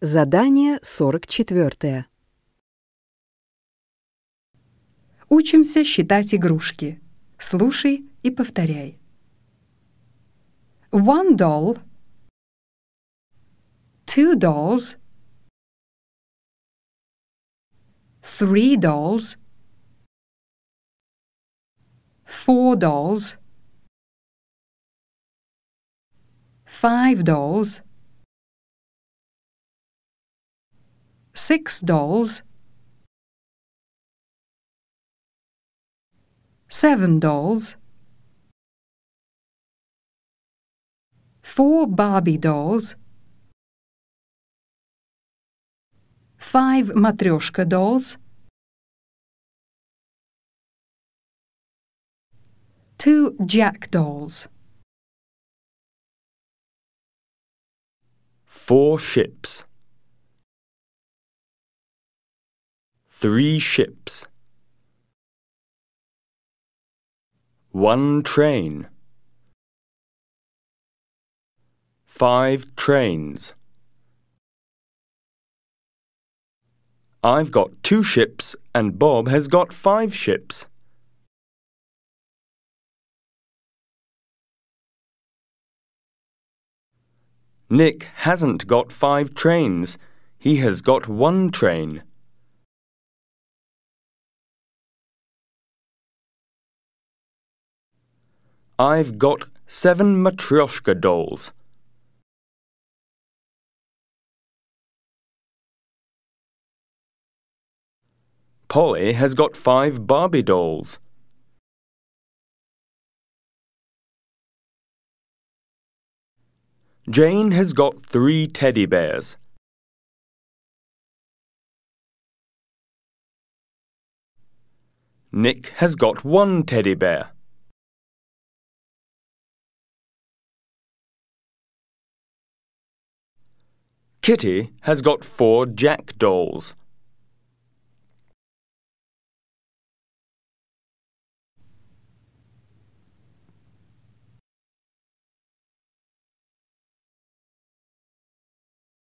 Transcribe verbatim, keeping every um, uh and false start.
Задание сорок четвёртое. Учимся считать игрушки. Слушай и повторяй. One doll. Two dolls. Three dolls. Four dolls. Five dolls. Six dolls. Seven dolls. Four Barbie dolls. Five Matryoshka dolls. Two Jack dolls. Four ships. Three ships. One train. Five trains. I've got two ships and Bob has got five ships. Nick hasn't got five trains. He has got one train. I've got seven Matryoshka dolls. Polly has got five Barbie dolls. Jane has got three teddy bears. Nick has got one teddy bear. Kitty has got four Jack dolls.